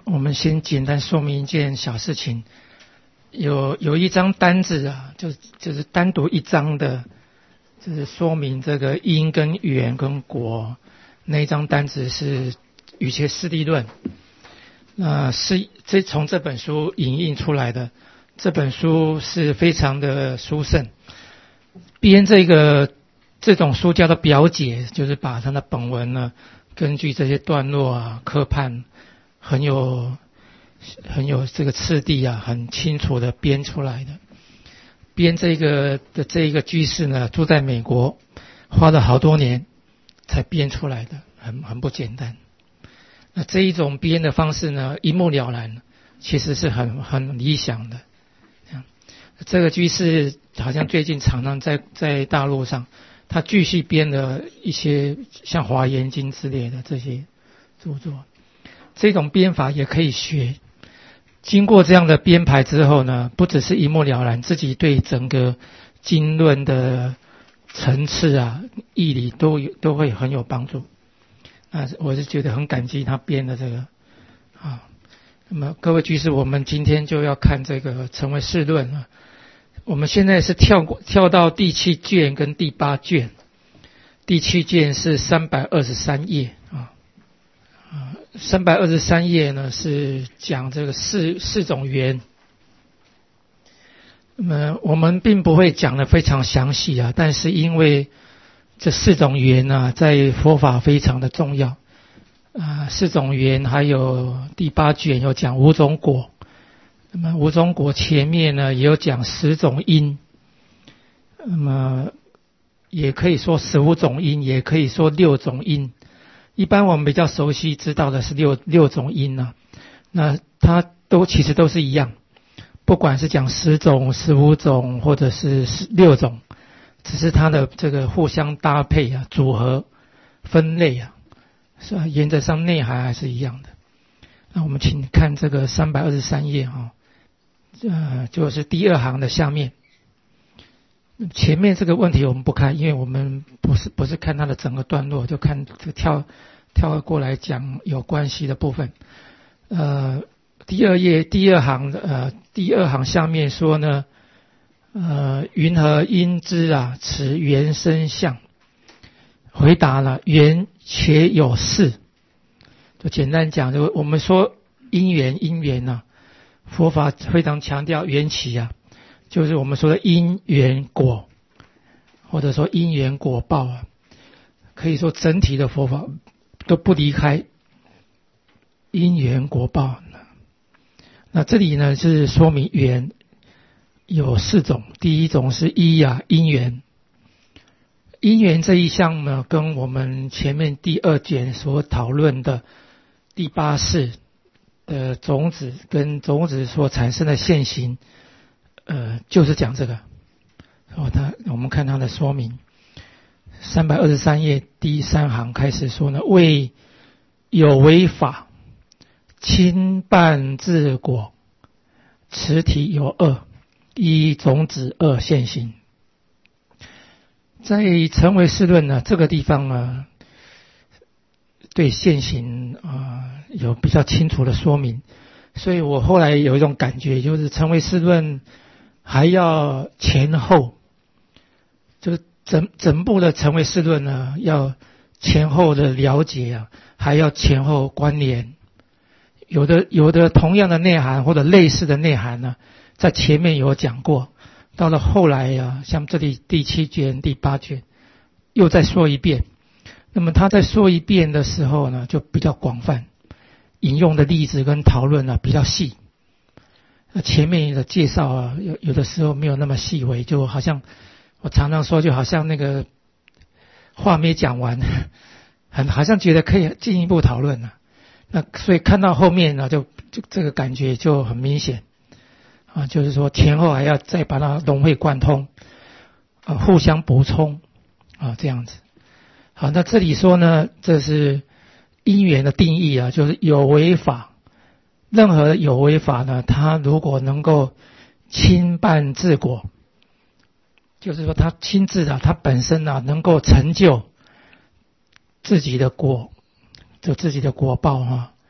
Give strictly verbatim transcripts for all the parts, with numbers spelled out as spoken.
我们先简单说明一件小事情。有有一张单子啊，就就是单独一张的，就是说明这个因跟缘跟果那一张单子是语切释地论，那是这从这本书引印出来的。这本书是非常的殊胜，编这个这种书叫做表解，就是把它的本文呢，根据这些段落啊、科判，很有很有这个次第啊，很清楚的编出来的。编这个的这一个居士呢，住在美国，花了好多年才编出来的，很很不简单。那这一种编的方式呢，一目了然，其实是很很理想的。这样，这个居士好像最近常常在在大陆上，他继续编了一些像《华严经》之类的这些著作。这种编法也可以学。经过这样的编排之后呢，不只是一目了然，自己对整个经论的层次啊、义理都有都会很有帮助。啊，我是觉得很感激他编的这个啊。那么各位居士，我们今天就要看这个成为释论啊。我们现在是跳过跳到第七卷跟第八卷，第七卷是三百二十三页啊。啊，三百二十三页呢是讲这个四四种缘。那么我们并不会讲得非常详细啊，但是因为这四种缘啊，在佛法非常的重要啊。四种缘还有第八卷有讲五种果，那么五种果前面呢也有讲十种因，那么也可以说十五种因，也可以说六种因。一般我们比较熟悉知道的是六六种因啊，那它都其实都是一样，不管是讲十种、十五种或者是六种，只是它的这个互相搭配啊、组合、分类啊，是吧？原则上内涵还是一样的。那我们请看这个三百二十三页啊，呃，就是第二行的下面。前面这个问题我们不看，因为我们不是不是看它的整个段落，就看就跳跳过来讲有关系的部分。呃，第二页第二行呃第二行下面说呢，呃，云何因之啊？此缘生相。回答了，缘且有事。就简单讲，就我们说因缘因缘啊，佛法非常强调缘起啊。就是我们说的因缘果，或者说因缘果报啊，可以说整体的佛法都不离开因缘果报。那这里呢是说明缘有四种，第一种是一啊因缘，因缘这一项呢，跟我们前面第二卷所讨论的第八世的种子跟种子所产生的现行。呃，就是讲这个。哦，他我们看他的说明，三百二十三页第三行开始说呢，为有为法，亲伴自果，此体有二，一种子二现行。在成为释论呢这个地方呢，对现行啊、呃、有比较清楚的说明，所以我后来有一种感觉，就是成为释论。还要前后，就是整整部的成为释论呢，要前后的了解啊，还要前后关联。有的有的同样的内涵或者类似的内涵呢，在前面有讲过，到了后来啊，像这里第七卷、第八卷，又再说一遍。那么他在说一遍的时候呢，就比较广泛，引用的例子跟讨论呢比较细。前面的介绍啊，有有的时候没有那么细微，就好像我常常说，就好像那个话没讲完，很好像觉得可以进一步讨论了。那所以看到后面呢，就就这个感觉就很明显啊，就是说前后还要再把它融会贯通啊，互相补充啊，这样子。好，那这里说呢，这是因缘的定义啊，就是有为法。任何有为法呢，它如果能够亲伴自果，就是说它亲自啊，它本身啊能够成就自己的果，就自己的果报啊，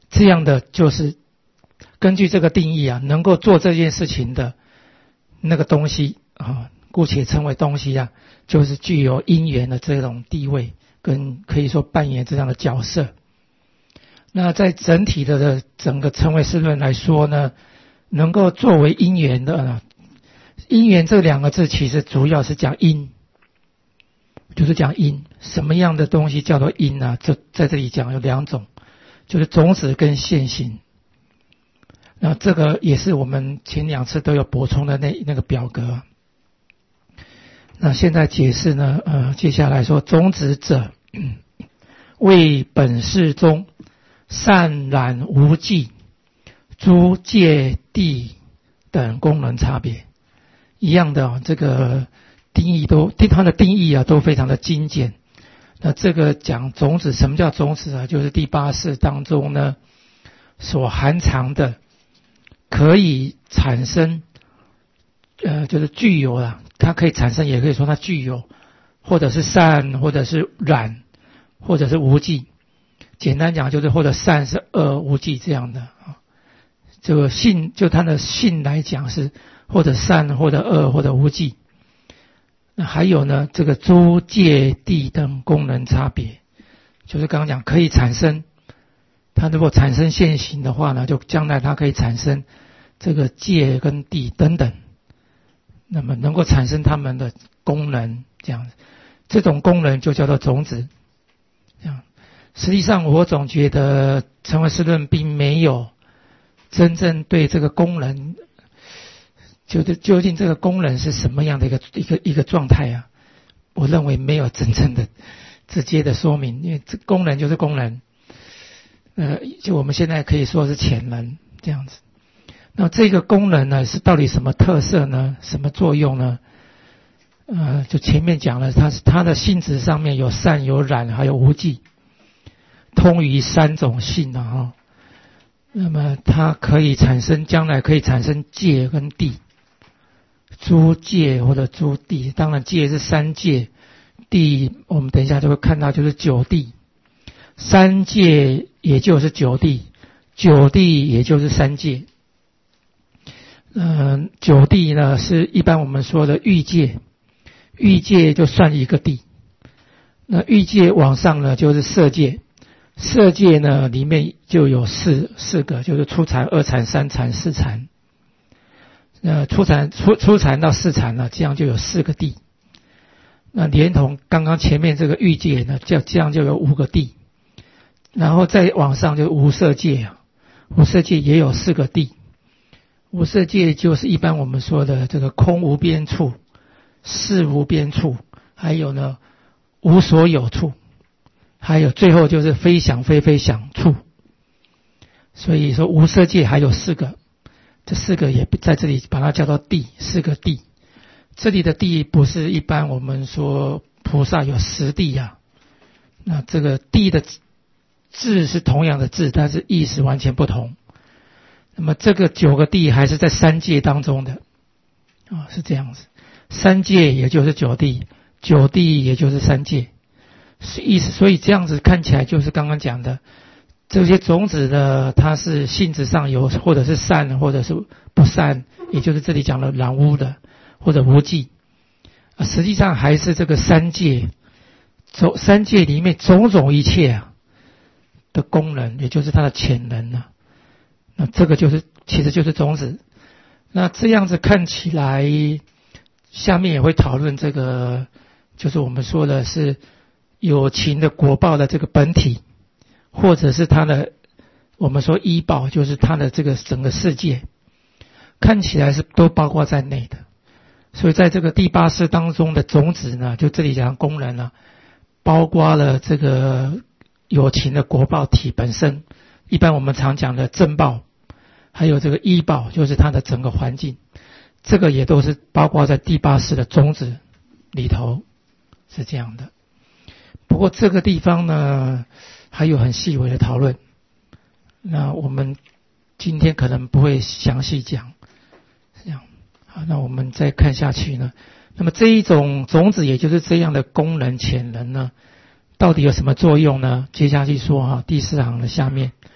这样的就是根据这个定义啊，能够做这件事情的那个东西啊，姑且称为东西啊，就是具有因缘的这种地位，跟可以说扮演这样的角色。那在整体的的整个称谓释论来说呢，能够作为因缘的呢，因缘这两个字其实主要是讲因，就是讲因，什么样的东西叫做因呢？就在这里讲有两种，就是种子跟现行。那这个也是我们前两次都有补充的那那个表格。那现在解释呢，呃，接下来说种子者，为本世中善染无记诸界地等功能差别一样的、哦、这个定义都对它的定义啊都非常的精简。那这个讲种子，什么叫种子啊？就是第八识当中呢所含藏的可以产生呃就是具有啊，它可以产生，也可以说它具有，或者是善，或者是染，或者是无记。简单讲就是或者善是恶无记这样的啊。这个性就它的性来讲是或者善或者恶或者无记。那还有呢，这个诸界地等功能差别，就是刚刚讲可以产生，它如果产生现行的话呢，就将来它可以产生这个界跟地等等，那么能够产生它们的功能，这样这种功能就叫做种子。这样实际上我总觉得成唯识论并没有真正对这个功能，就是究竟这个功能是什么样的一个一个一个状态啊，我认为没有真正的直接的说明，因为这功能就是功能，呃，就我们现在可以说是潜能这样子。那这个功能呢是到底什么特色呢？什么作用呢？呃，就前面讲了，它是它的性质上面有善有染还有无记，通于三种性啊、哦。那么它可以产生，将来可以产生界跟地，诸界或者诸地，当然界是三界，地我们等一下就会看到就是九地，三界也就是九地，九地也就是三界。嗯、呃，九地呢是一般我们说的欲界，欲界就算一个地，那欲界往上呢就是色界。色界呢里面就有四四个，就是初禅、二禅、三禅、四禅。呃，初禅、初初禅到四禅呢，这样就有四个地。那连同刚刚前面这个欲界呢，这这样就有五个地。然后再往上就无色界啊，无色界也有四个地。无色界就是一般我们说的这个空无边处、事无边处，还有呢无所有处。还有最后就是非想非非想处，所以说无色界还有四个，这四个也在这里把它叫做地，四个地。这里的地不是一般我们说菩萨有十地啊，那这个地的字是同样的字，但是意思完全不同。那么这个九个地还是在三界当中的啊，是这样子，三界也就是九地，九地也就是三界。意思，所以这样子看起来就是刚刚讲的这些种子呢，它是性质上有或者是善或者是不善，也就是这里讲的染污的或者无记，啊，实际上还是这个三界，种三界里面种种一切啊的功能，也就是它的潜能啊，那这个就是其实就是种子。那这样子看起来，下面也会讨论这个，就是我们说的是有情的果报的这个本体，或者是它的我们说依报，就是它的这个整个世界，看起来是都包括在内的。所以在这个第八识当中的种子呢，就这里讲功能呢，包括了这个有情的果报体本身，一般我们常讲的正报，还有这个依报，就是它的整个环境，这个也都是包括在第八识的种子里头，是这样的。不过这个地方呢还有很细微的讨论，那我们今天可能不会详细讲，这样。好，那我们再看下去呢，那么这一种种子也就是这样的功能潜能呢，到底有什么作用呢？接下去说哈，第四行的下面，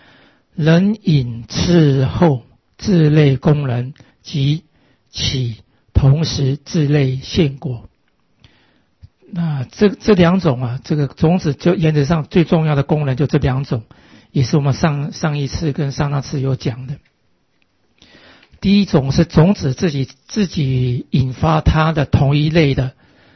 人引次后自类功能，即起同时自类现果。那这这两种啊，这个种子就原则上最重要的功能就这两种，也是我们上上一次跟上上次有讲的。第一种是种子自己自己引发它的同一类的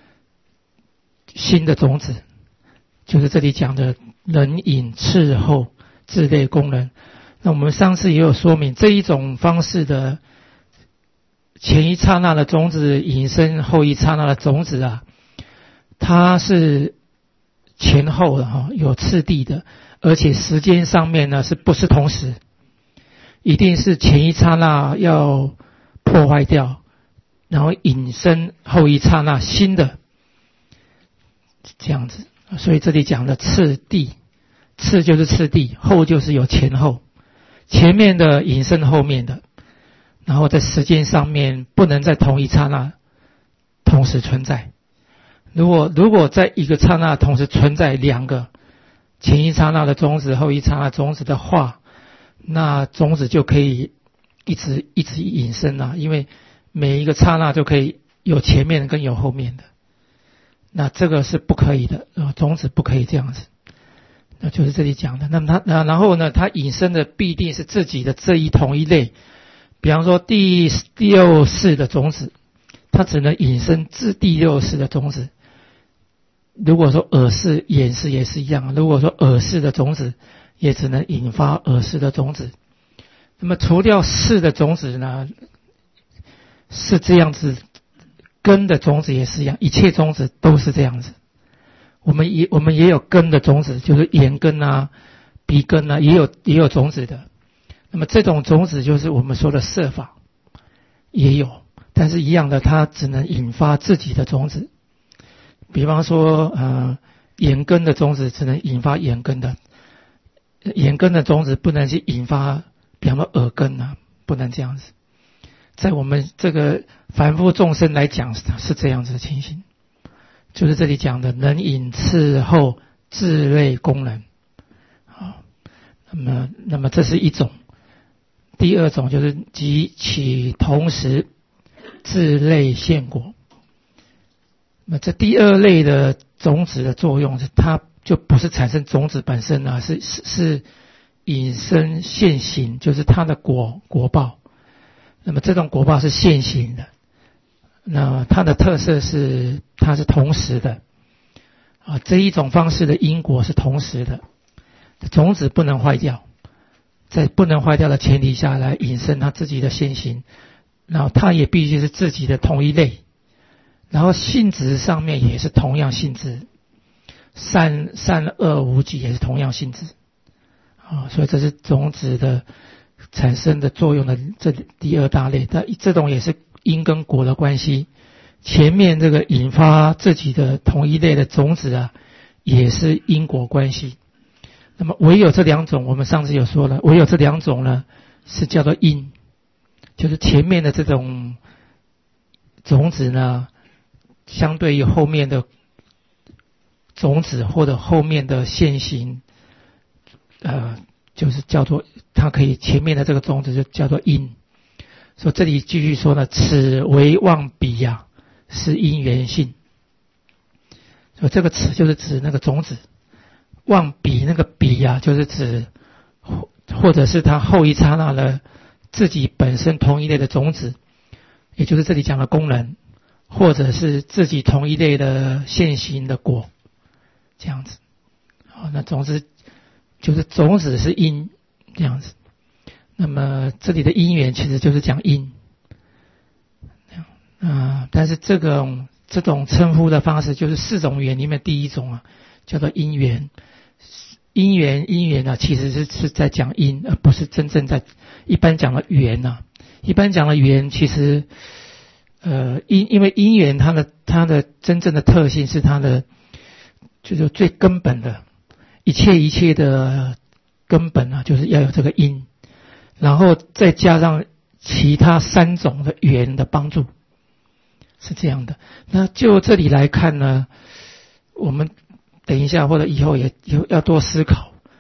新的种子，就是这里讲的人引次后自类功能。那我们上次也有说明，这一种方式的前一刹那的种子引生后一刹那的种子啊，它是前后的哈，有次第的，而且时间上面呢是不是同时？一定是前一刹那要破坏掉，然后引生后一刹那新的，这样子。所以这里讲的次第，次就是次第，后就是有前后，前面的引生后面的，然后在时间上面不能在同一刹那同时存在。如果如果在一个刹那同时存在两个前一刹那的种子后一刹那种子的话，那种子就可以一直一直引生啊，因为每一个刹那就可以有前面跟有后面的，那这个是不可以的，呃，种子不可以这样子，那就是这里讲的。那么它然后呢，它引生的必定是自己的这一同一类，比方说第第六世的种子，它只能引生至第六世的种子。如果说耳世、眼世也是一样，如果说耳世的种子，也只能引发耳世的种子。那么除掉世的种子呢，是这样子，根的种子也是一样，一切种子都是这样子。我们也我们也有根的种子，就是眼根啊、鼻根啊，也有也有种子的。那么这种种子就是我们说的色法，也有，但是一样的，它只能引发自己的种子。比方说，呃，眼根的种子只能引发眼根的，眼根的种子不能去引发，比方说耳根啊，不能这样子。在我们这个凡夫众生来讲是这样子的情形，就是这里讲的能引次后自类功能。好，那么那么这是一种。第二种就是即起同时自类现果。那这第二类的种子的作用是，它就不是产生种子本身啊，是是是引生现行，就是它的果果报。那么这种果报是现行的，那它的特色是它是同时的啊，这一种方式的因果是同时的，种子不能坏掉，在不能坏掉的前提下来引生它自己的现行，然后它也必须是自己的同一类。然后性质上面也是同样性质，善善恶无极也是同样性质啊，所以这是种子的产生的作用的这第二大类。但这种也是因跟果的关系，前面这个引发自己的同一类的种子啊，也是因果关系。那么唯有这两种，我们上次有说了，唯有这两种呢是叫做因，就是前面的这种种子呢，相对于后面的种子或者后面的现行，呃，就是叫做它可以前面的这个种子就叫做因。所以这里继续说呢，此为妄彼呀、啊，是因缘性。所以这个此就是指那个种子，妄彼那个彼呀、啊，就是指或者是它后一刹那的自己本身同一类的种子，也就是这里讲的功能。或者是自己同一类的现行的果，这样子。好，那总之就是种子是因这样子。那么这里的因缘其实就是讲因，啊、呃，但是这个这种称呼的方式就是四种缘里面第一种啊，叫做因缘。因缘因缘啊，其实是是在讲因，而不是真正在一般讲的缘啊。一般讲的缘其实。呃，因因为因缘它的它的真正的特性是它的就是最根本的，一切一切的根本啊，就是要有这个因，然后再加上其他三种的缘的帮助，是这样的。那就这里来看呢，我们等一下或者以后也有要多思考，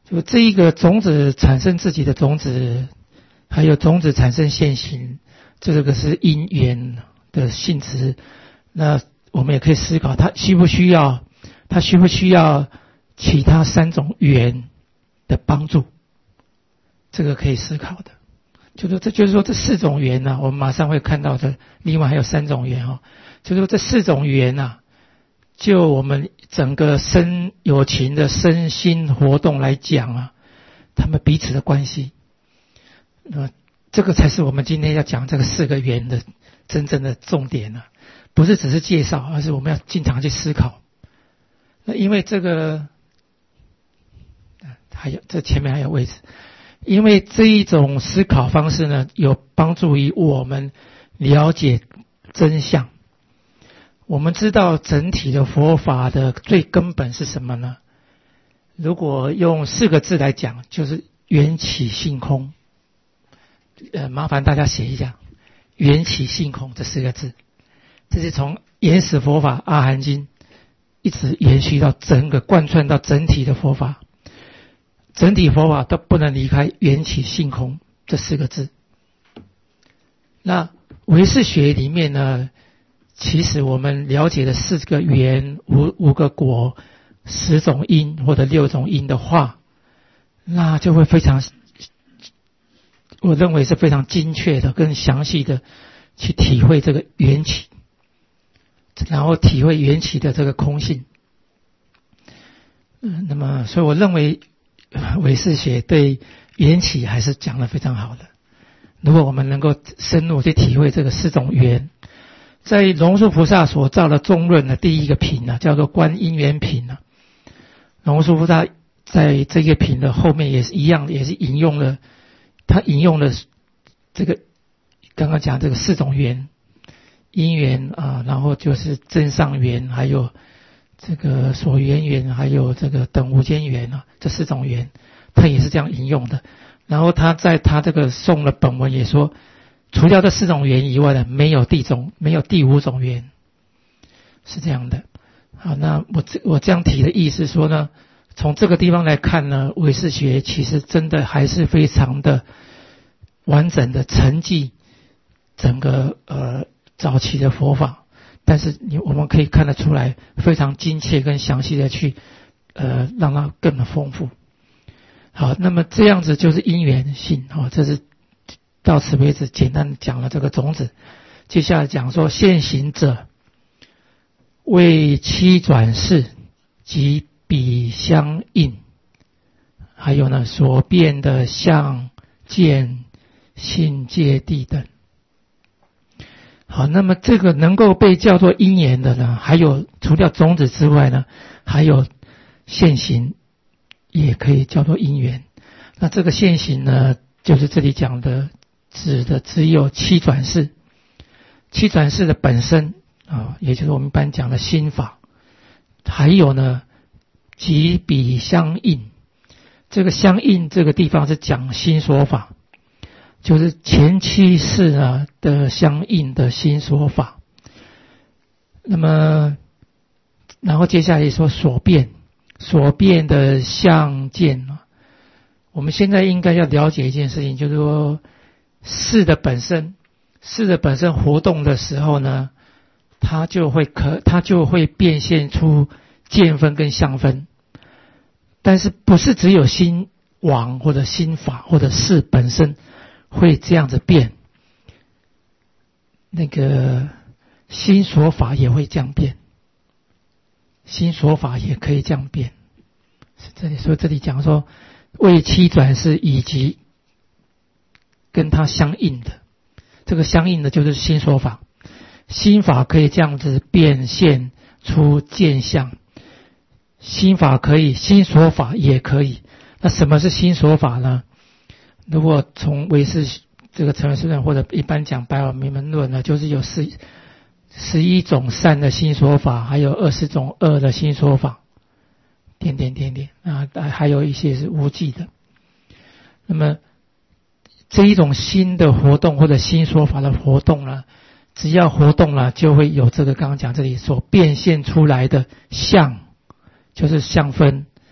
就这一个种子产生自己的种子，还有种子产生现行，这个是因缘的性质。那我们也可以思考，它需不需要，它需不需要其他三种缘的帮助？这个可以思考的。就是这就是说这四种缘呢、啊，我们马上会看到的。另外还有三种缘哦，就是说这四种缘啊，就我们整个身有情的身心活动来讲啊，他们彼此的关系，那这个才是我们今天要讲这个四个缘的真正的重点啊，不是只是介绍，而是我们要经常去思考。那因为这个还有这前面还有位置，因为这一种思考方式呢，有帮助于我们了解真相。我们知道整体的佛法的最根本是什么呢？如果用四个字来讲，就是缘起性空。呃，麻烦大家写一下缘起性空这四个字，这是从原始佛法阿含经一直延续到整个贯穿到整体的佛法，整体佛法都不能离开缘起性空这四个字。那唯识学里面呢，其实我们了解的四个缘、五五个果、十种因或者六种因的话，那就会非常，我认为是非常精确的、更详细的去体会这个缘起，然后体会缘起的这个空性。嗯，那么所以我认为唯识学对缘起还是讲得非常好的。如果我们能够深入去体会这个四种缘，在龙树菩萨所造的中论的第一个品呢、啊，叫做观因缘品呢、啊。龙树菩萨在这个品的后面也是一样，也是引用了，他引用了这个刚刚讲这个四种缘，因缘啊，然后就是真上缘，还有这个所缘缘，还有这个等无间缘啊，这四种缘，他也是这样引用的。然后他在他这个颂的本文也说，除掉这四种缘以外的，没有第种，没有第五种缘，是这样的。好，那我这我这样提的意思说呢，从这个地方来看呢，唯识学其实真的还是非常的完整的承继整个呃早期的佛法，但是你我们可以看得出来，非常精切跟详细的去呃让它更丰富。好，那么这样子就是因缘性，哦，这是到此为止简单讲了这个种子。接下来讲说现行者为七转世及彼相应，还有呢所变的相见性界地等。好，那么这个能够被叫做因缘的呢，还有除掉种子之外呢，还有现行也可以叫做因缘。那这个现行呢，就是这里讲的指的只有七转世，七转世的本身啊，也就是我们一般讲的心法，还有呢及彼相应。这个相应这个地方是讲心所法，就是前七世呢的相应的心所法。那么然后接下来说所变，所变的相见啊，我们现在应该要了解一件事情，就是说事的本身，事的本身活动的时候呢，它就会可它就会变现出见分跟相分，但是不是只有心王或者心法或者事本身会这样子变，那个心所法也会这样变，心所法也可以这样变。这里所以这里讲说为七转世以及跟它相应的，这个相应的就是心所法，心法可以这样子变现出见相，心法可以，心所法也可以。那什么是心所法呢？如果从唯识这个成唯识论或者一般讲白话明门论呢，就是有十十一种善的心所法，还有二十种恶的心所法，点点点点啊，还有一些是无记的。那么这一种心的活动或者心所法的活动呢，只要活动了，就会有这个刚刚讲这里所变现出来的相，就是相分，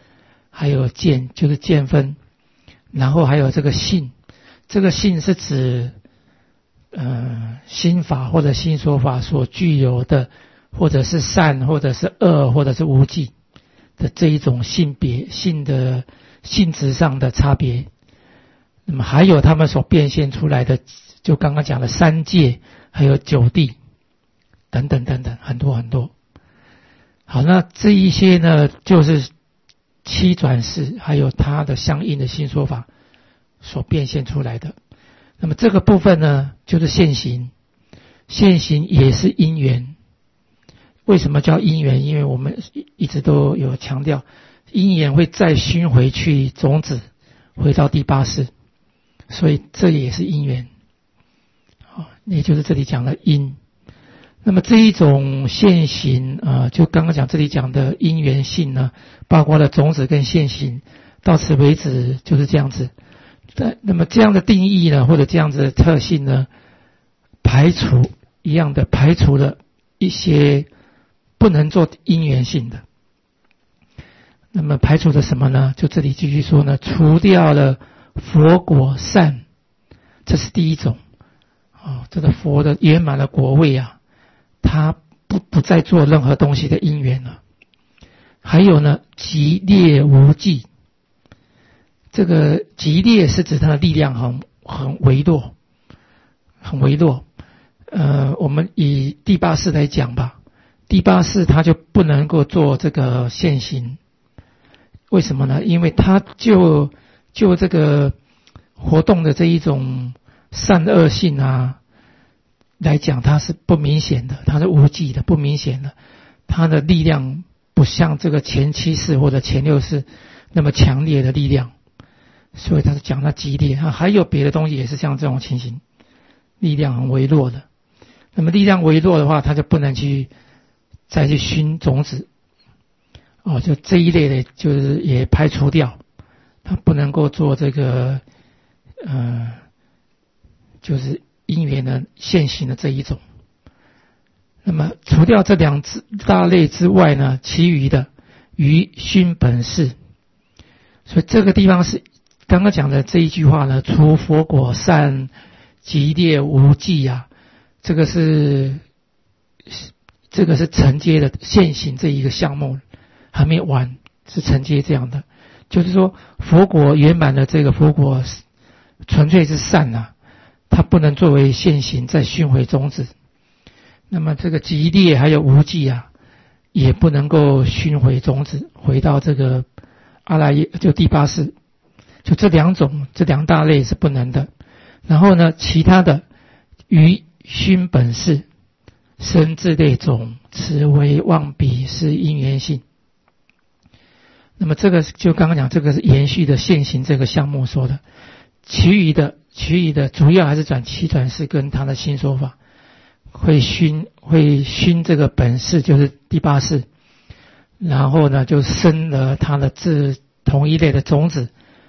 还有见就是见分，然后还有这个性，这个性是指呃心法或者心说法所具有的，或者是善或者是恶或者是无记的这一种性别性的性质上的差别。那么还有他们所变现出来的，就刚刚讲的三界还有九地等等等等，很多很多。好，那这一些呢就是七转世还有它的相应的新说法所变现出来的。那么这个部分呢就是现行，现行也是因缘。为什么叫因缘？因为我们一直都有强调，因缘会再熏回去种子回到第八世，所以这也是因缘，也就是这里讲的因。那么这一种现行啊、呃，就刚刚讲这里讲的因缘性呢，包括了种子跟现行，到此为止就是这样子。那么这样的定义呢，或者这样子的特性呢，排除一样的排除了一些不能做因缘性的。那么排除了什么呢？就这里继续说呢，除掉了佛果善，这是第一种。哦，这个佛的圆满的果位啊，他不不再做任何东西的因缘了。还有呢，极劣无忌。这个极劣是指它的力量很很微弱，很微弱。呃，我们以第八世来讲吧，第八世它就不能够做这个现行。为什么呢？因为它就就这个活动的这一种善恶性啊来讲，它是不明显的，它是无记的，不明显的。它的力量不像这个前七世或者前六世那么强烈的力量，所以它是讲它激烈啊。还有别的东西也是像这种情形，力量很微弱的。那么力量微弱的话，它就不能去再去熏种子。哦，就这一类的，就是也排除掉，它不能够做这个，呃，就是因缘的现行的这一种。那么除掉这两大类之外呢，其余的于熏本事。所以这个地方是刚刚讲的这一句话呢，除佛果善，极劣无忌啊，这个是这个是承接的现行这一个项目。还没完，是承接这样的，就是说佛果圆满的这个佛果纯粹是善啊，它不能作为现行再熏回种子。那么这个极劣还有无记啊，也不能够熏回种子回到这个阿赖耶，就第八世，就这两种这两大类是不能的。然后呢，其他的于熏本事生自类种，此为妄比，是因缘性。那么这个就刚刚讲，这个是延续的现行这个项目说的，其余的其余的主要还是转七转世跟他的新说法，会熏会熏这个本世，就是第八世，然后呢就生了他的这同一类的种子，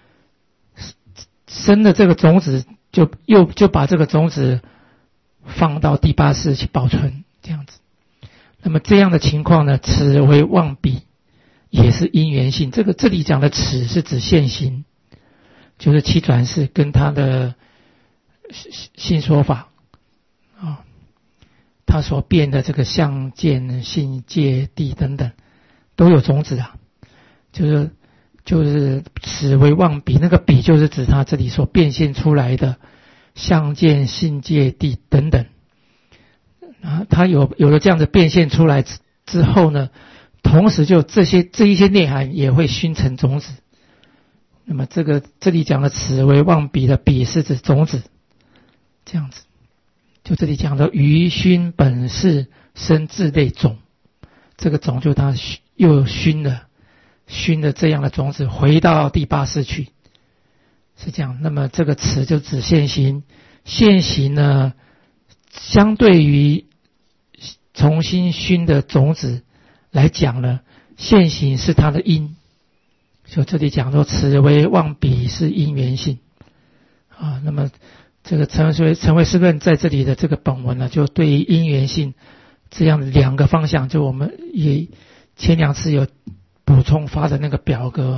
生了这个种子就又就把这个种子放到第八世去保存，这样子。那么这样的情况呢，此为妄比，也是因缘性。这个这里讲的此是指现行，就是七转世跟他的新说法啊、哦，他所变的这个相见性界地等等都有种子啊，就是就是此为妄比，那个比就是指他这里所变现出来的相见性界地等等啊，他有有了这样的变现出来之之后呢，同时就这些这一些内涵也会熏成种子。那么这个这里讲的此为妄比的比是指种子，这样子。就这里讲的于熏本是生自类种，这个种就它又熏了熏了这样的种子回到第八世去，是这样。那么这个词就指现行，现行呢相对于重新熏的种子来讲呢，现行是它的因，就这里讲说此为妄比，是因缘性啊。那么这个陈为陈为师论在这里的这个本文呢，就对于因缘性这样的两个方向，就我们也前两次有补充发的那个表格啊，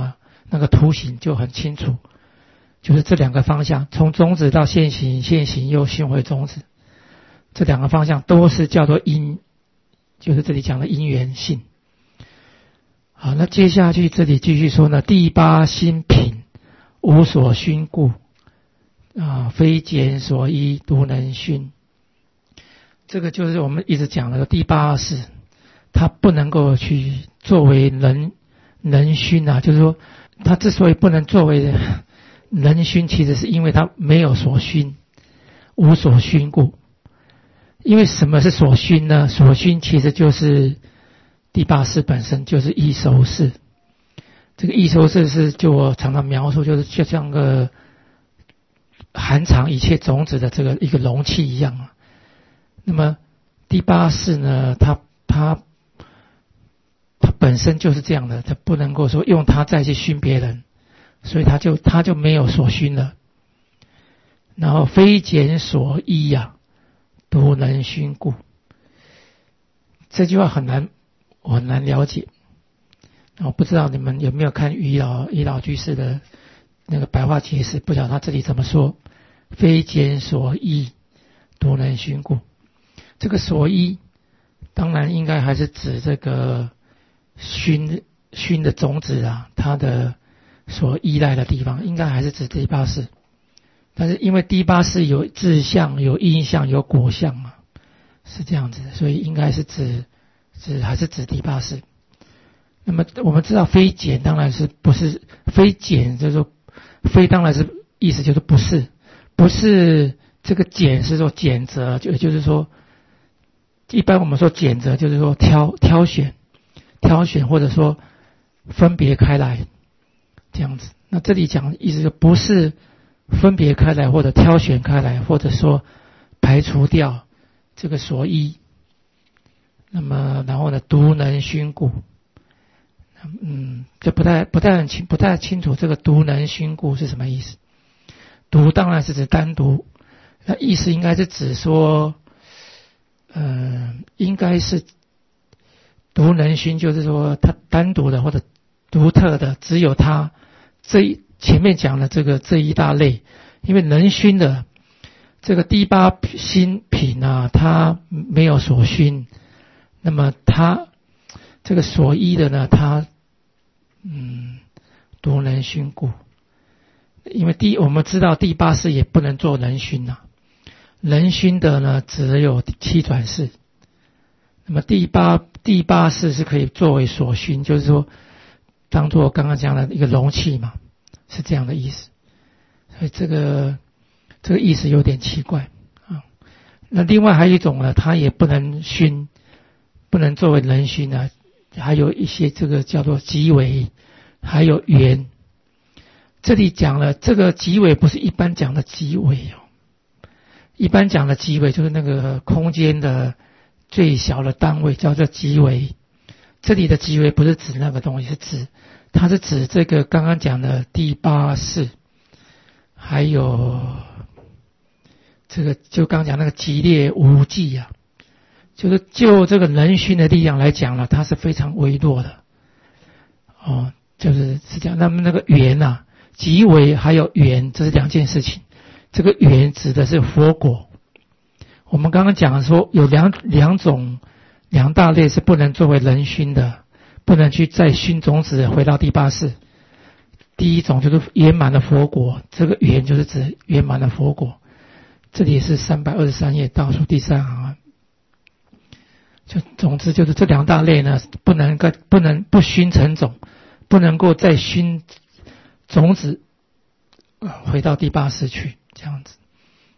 那个图形就很清楚，就是这两个方向，从种子到现行，现行又训回种子，这两个方向都是叫做因，就是这里讲的因缘性。好，那接下去这里继续说呢，第八心品无所熏故啊，非简所依，独能熏。这个就是我们一直讲的第八识，它不能够去作为能能熏啊，就是说它之所以不能作为能熏，其实是因为它没有所熏，无所熏故。因为什么是所熏呢？所熏其实就是第八识本身，就是异熟识。这个异熟识是就我常常描述，就是就像个含藏一切种子的这个一个容器一样啊。那么第八识呢，它它它本身就是这样的，它不能够说用它再去熏别人，所以它就它就没有所熏了。然后非简所依呀，独能熏故。这句话很难，我很难了解。我不知道你们有没有看于老于老居士的那个白话解释，不晓得他这里怎么说。非简所依，独能熏故。这个所依，当然应该还是指这个熏熏的种子啊，它的所依赖的地方，应该还是指第八识。但是因为第八识有质相、有因相、有果相嘛，是这样子，所以应该是指指还是指第八识。那么我们知道非简当然是不是非简，就是说非当然是意思就是不是不是这个简是说拣择，就就是说一般我们说拣择就是说挑挑选挑选或者说分别开来这样子。那这里讲的意思就不是分别开来或者挑选开来，或者说排除掉这个所依。那么然后呢，独能熏故。嗯，这不太不太很清不太清楚这个独能熏故是什么意思。独当然是指单独，那意思应该是指说，呃，应该是独能熏，就是说它单独的或者独特的，只有它这一前面讲的这个这一大类，因为能熏的这个第八心品啊，它没有所熏，那么它这个所依的呢，它嗯独能熏故。因为第我们知道第八识也不能做能熏啊，能熏的呢只有七转识。那么第八第八识是可以作为所熏，就是说当做刚刚讲的一个容器嘛，是这样的意思。所以这个这个意思有点奇怪啊。那另外还有一种呢，它也不能熏，不能作为能熏啊。还有一些这个叫做极微，还有缘。这里讲了这个极微不是一般讲的极微哦，一般讲的极微就是那个空间的最小的单位叫做极微。这里的极微不是指那个东西，是指它是指这个刚刚讲的第八识，还有这个就刚讲那个极烈无际啊，就是就这个能熏的力量来讲了，它是非常微弱的哦，就是是这样。那么那个缘啊，极微还有缘，这是两件事情。这个缘指的是佛果。我们刚刚讲说有两两种两大类是不能作为能熏的，不能去再熏种子回到第八识。第一种就是圆满的佛果，这个缘就是指圆满的佛果。这里是三百二十三页倒数第三行啊。就总之就是这两大类呢，不能够不能不熏成种，不能够再熏种子回到第八识去，这样子。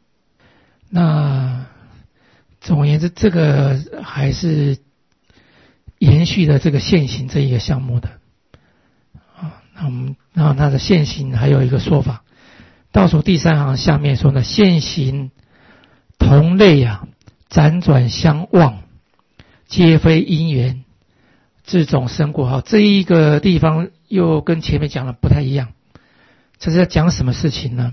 那总而言之，这个还是延续的这个现行这一个项目的啊。那我们然后它的现行还有一个说法，倒数第三行下面说呢，现行同类啊，辗转相望，皆非因缘，自种生果。好，这一个地方又跟前面讲的不太一样。这是在讲什么事情呢？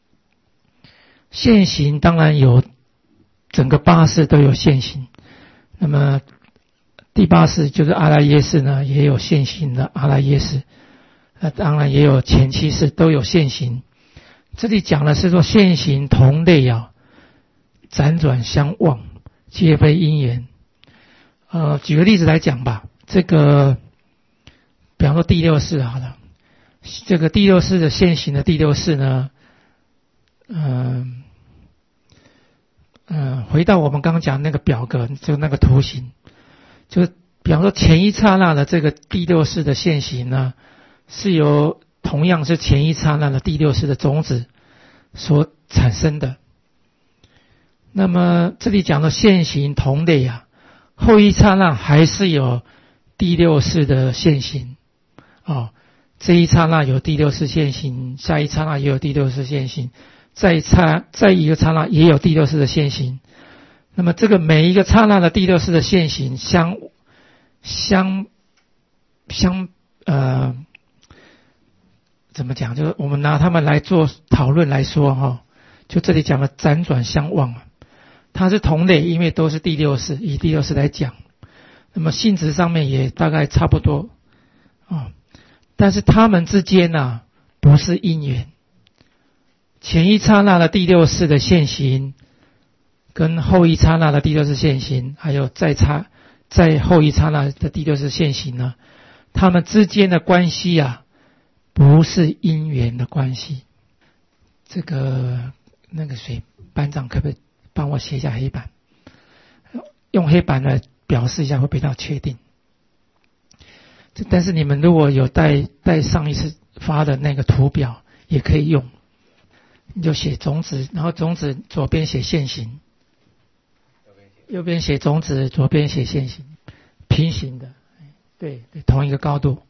现行当然有整个八识都有现行，那么第八识就是阿赖耶识呢，也有现行的阿赖耶识。 那当然也有前七世都有现行。这里讲的是说现行同类啊，辗转相望，皆非因缘。呃，举个例子来讲吧，这个比方说第六世好了，这个第六世的现行的第六世呢，嗯、呃、嗯、呃，回到我们刚刚讲那个表格，就那个图形，就是比方说前一刹那的这个第六世的现行呢，是由同样是前一刹那的第六世的种子所产生的。那么这里讲的现行同类啊，后一刹那还是有第六世的现行哦，这一刹那有第六世现行，下一刹那也有第六世现行，再一刹再一个刹那也有第六世的现行。那么这个每一个刹那的第六世的现行相相相呃怎么讲？就是我们拿他们来做讨论来说哈、哦，就这里讲的辗转相望啊，它是同类，因为都是第六世，以第六世来讲，那么性质上面也大概差不多啊、哦，但是他们之间呢、啊、不是因缘。前一刹那的第六世的现行，跟后一刹那的第六世现行，还有再差再后一刹那的第六世现行呢，他们之间的关系啊，不是因缘的关系。这个那个谁班长可不可以帮我写一下黑板，用黑板来表示一下会比较确定。但是你们如果有带带上一次发的那个图表也可以用，你就写种子，然后种子左边写现行，右边写种子，左边写现行，平行的，对对，同一个高度。